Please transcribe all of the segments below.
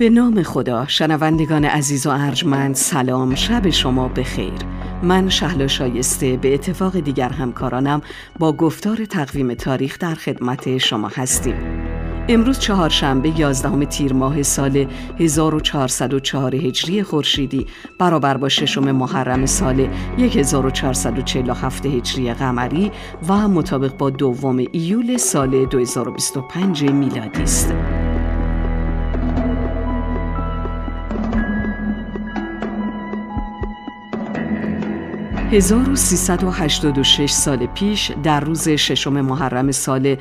به نام خدا. شنوندگان عزیز و ارجمند، سلام، شب شما بخیر. من شهلا شایسته به اتفاق دیگر همکارانم با گفتار تقویم تاریخ در خدمت شما هستیم. امروز چهارشنبه 11 تیر ماه سال 1404 هجری خورشیدی برابر با 6 محرم سال 1447 هجری قمری و مطابق با 2 ایول سال 2025 میلادی است. 1386 سال پیش در روز 6 محرم سال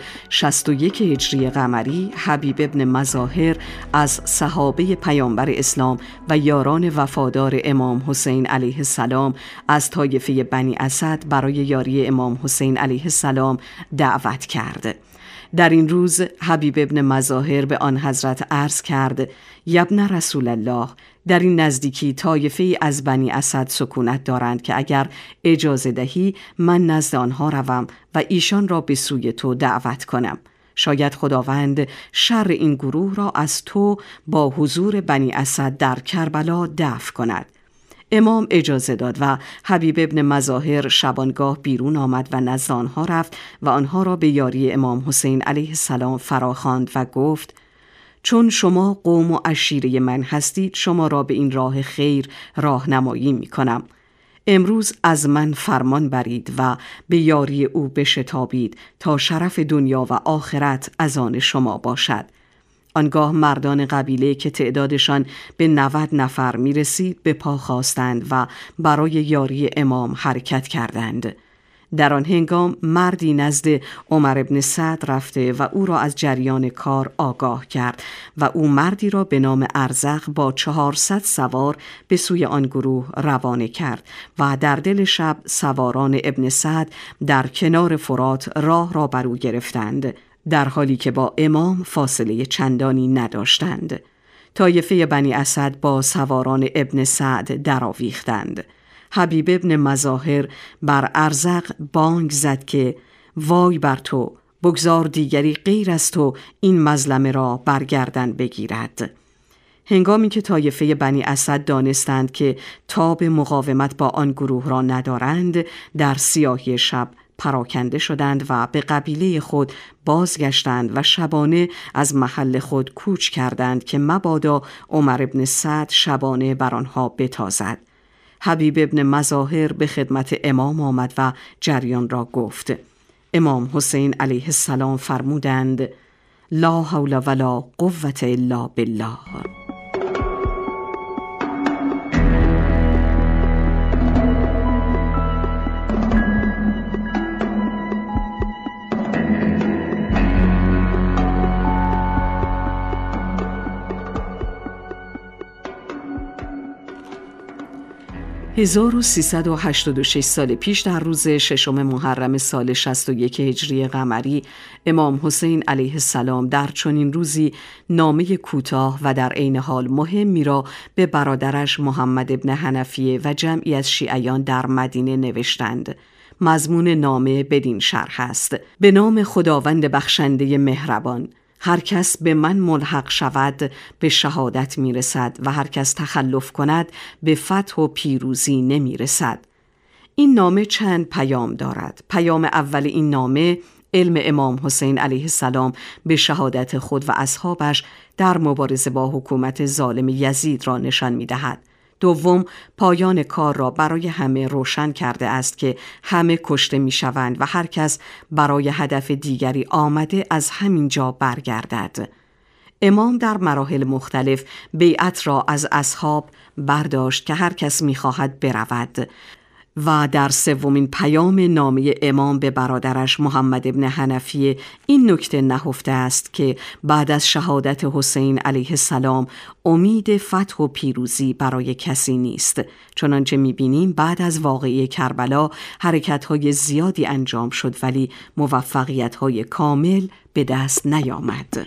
61 هجری قمری، حبیب ابن مظاهر از صحابه پیامبر اسلام و یاران وفادار امام حسین علیه السلام از طایفه بنی اسد برای یاری امام حسین علیه السلام دعوت کرد. در این روز حبیب ابن مظاهر به آن حضرت عرض کرد: یبن رسول الله، در این نزدیکی طایفه‌ای از بنی اسد سکونت دارند که اگر اجازه دهی من نزد آنها روم و ایشان را به سوی تو دعوت کنم. شاید خداوند شر این گروه را از تو با حضور بنی اسد در کربلا دفع کند. امام اجازه داد و حبیب ابن مظاهر شبانگاه بیرون آمد و نزد آنها رفت و آنها را به یاری امام حسین علیه السلام فراخواند و گفت: چون شما قوم و عشیره من هستید، شما را به این راه خیر راهنمایی می کنم. امروز از من فرمان برید و به یاری او بشتابید تا شرف دنیا و آخرت از آن شما باشد. آنگاه مردان قبیله که تعدادشان به 90 نفر می رسید به پا خاستند و برای یاری امام حرکت کردند. در آن هنگام مردی نزد عمر ابن سعد رفته و او را از جریان کار آگاه کرد و او مردی را به نام ارزق با 400 سوار به سوی آن گروه روانه کرد و در دل شب سواران ابن سعد در کنار فرات راه را بر او گرفتند، در حالی که با امام فاصله چندانی نداشتند. طایفه بنی اسد با سواران ابن سعد درآویختند. حبیب ابن مظاهر بر ارزق بانگ زد که وای بر تو، بگذار دیگری غیر از تو این مظلمه را برگردن بگیرد. هنگامی که طایفه بنی اسد دانستند که تاب مقاومت با آن گروه را ندارند، در سیاهی شب پراکنده شدند و به قبیله خود بازگشتند و شبانه از محل خود کوچ کردند که مبادا عمر ابن سعد شبانه بر آنها بتازد. حبیب ابن مظاهر به خدمت امام آمد و جریان را گفت. امام حسین علیه السلام فرمودند: لا حول ولا قوة الا بالله. 1386 سال پیش در روز 6 محرم سال 61 هجری قمری، امام حسین علیه السلام در چنین روزی نامه کوتاه و در عین حال مهمی را به برادرش محمد ابن حنفیه و جمعی از شیعیان در مدینه نوشتند. مضمون نامه بدین شرح است: به نام خداوند بخشنده مهربان، هر کس به من ملحق شود به شهادت می رسد و هر کس تخلف کند به فتح و پیروزی نمی رسد. این نامه چند پیام دارد. پیام اول این نامه علم امام حسین علیه السلام به شهادت خود و اصحابش در مبارزه با حکومت ظالم یزید را نشان می دهد. دوم، پایان کار را برای همه روشن کرده است که همه کشته می شوند و هر کس برای هدف دیگری آمده از همین جا برگردد. امام در مراحل مختلف بیعت را از اصحاب برداشت که هر کس می خواهد برود و در سومین پیام نامه امام به برادرش محمد ابن حنفیه این نکته نهفته است که بعد از شهادت حسین علیه السلام امید فتح و پیروزی برای کسی نیست. چنانچه می‌بینیم بعد از واقعه کربلا حرکت‌های زیادی انجام شد ولی موفقیت‌های کامل به دست نیامد.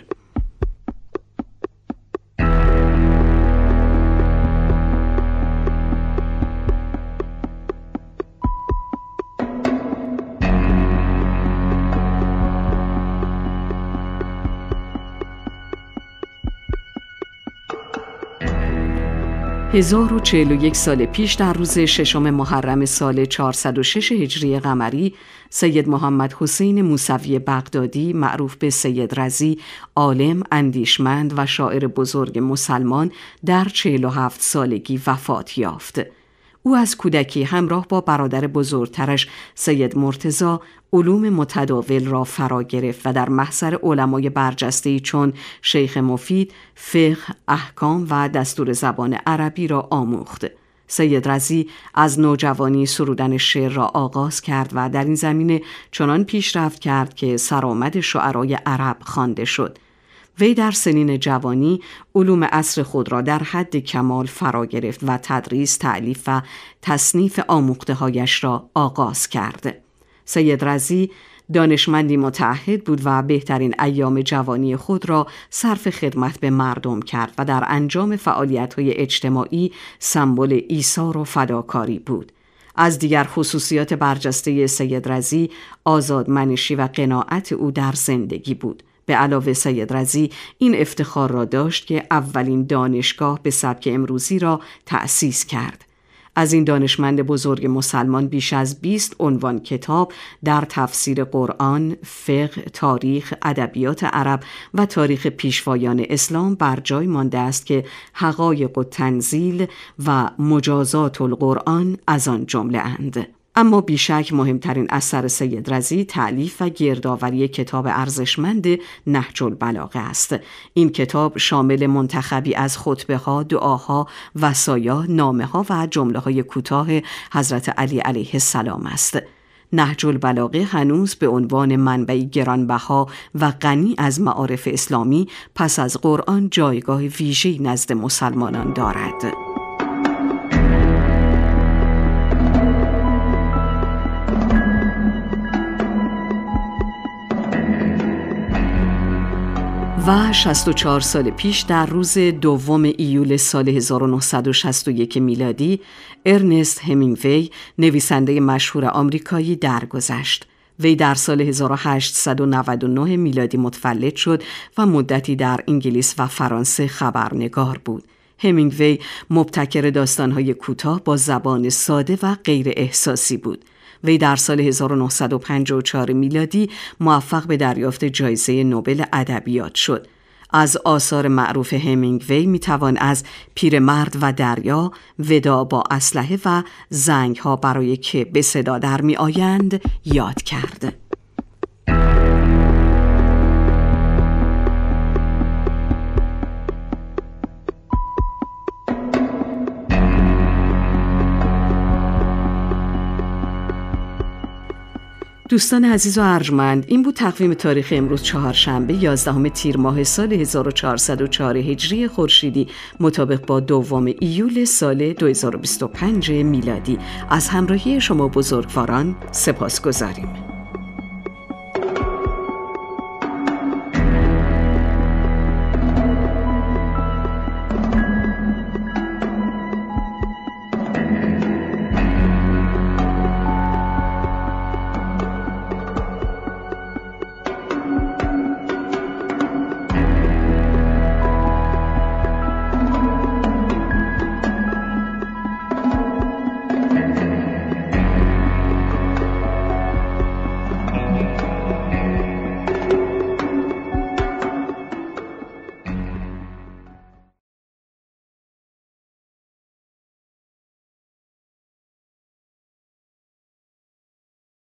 1041 سال پیش در روز ششم محرم سال 406 هجری قمری، سید محمد حسین موسوی بغدادی معروف به سید رضی، عالم، اندیشمند و شاعر بزرگ مسلمان در 47 سالگی وفات یافت. او از کودکی همراه با برادر بزرگترش سید مرتضی علوم متداول را فرا گرفت و در محضر علمای برجسته‌ای چون شیخ مفید فقه، احکام و دستور زبان عربی را آموخت. سید رضی از نوجوانی سرودن شعر را آغاز کرد و در این زمینه چنان پیشرفت کرد که سرآمد شعرای عرب خوانده شد. وی در سنین جوانی علوم عصر خود را در حد کمال فرا گرفت و تدریس، تألیف و تصنیف آموخته‌هایش را آغاز کرد. سید رضی دانشمندی متعهد بود و بهترین ایام جوانی خود را صرف خدمت به مردم کرد و در انجام فعالیت‌های اجتماعی سمبل ایثار و فداکاری بود. از دیگر خصوصیات برجسته سید رضی آزادمنشی و قناعت او در زندگی بود. به علاوه سید رضی این افتخار را داشت که اولین دانشگاه به سبک امروزی را تأسیس کرد. از این دانشمند بزرگ مسلمان بیش از 20 عنوان کتاب در تفسیر قرآن، فقه، تاریخ، ادبیات عرب و تاریخ پیشوایان اسلام بر جای مانده است که حقایق التنزیل و مجازات القرآن از آن جمله اند. اما بیشک مهمترین اثر سید رضی تألیف و گردآوری کتاب ارزشمند نهج البلاغه است. این کتاب شامل منتخبی از خطبه‌ها، دعاها، وصایا، نامه‌ها و جمله‌های کوتاه حضرت علی علیه السلام است. نهج البلاغه هنوز به عنوان منبعی گرانبها و غنی از معارف اسلامی پس از قرآن جایگاه ویژه‌ای نزد مسلمانان دارد. و 64 سال پیش در روز 2 ایول سال 1961 میلادی، ارنست همینگوی نویسنده مشهور آمریکایی درگذشت. وی در سال 1899 میلادی متولد شد و مدتی در انگلیس و فرانسه خبرنگار بود. همینگوی مبتکر داستان‌های کوتاه با زبان ساده و غیر احساسی بود. وی در سال 1954 میلادی موفق به دریافت جایزه نوبل ادبیات شد. از آثار معروف همینگوی میتوان از پیرمرد و دریا، وداع با اسلحه و زنگ‌ها برای که به صدا در میآیند یاد کرد. دوستان عزیز و ارجمند، این بود تقویم تاریخ امروز چهارشنبه 11 تیر ماه سال 1404 هجری خورشیدی مطابق با 2 ایول سال 2025 میلادی. از همراهی شما بزرگواران سپاسگزاریم.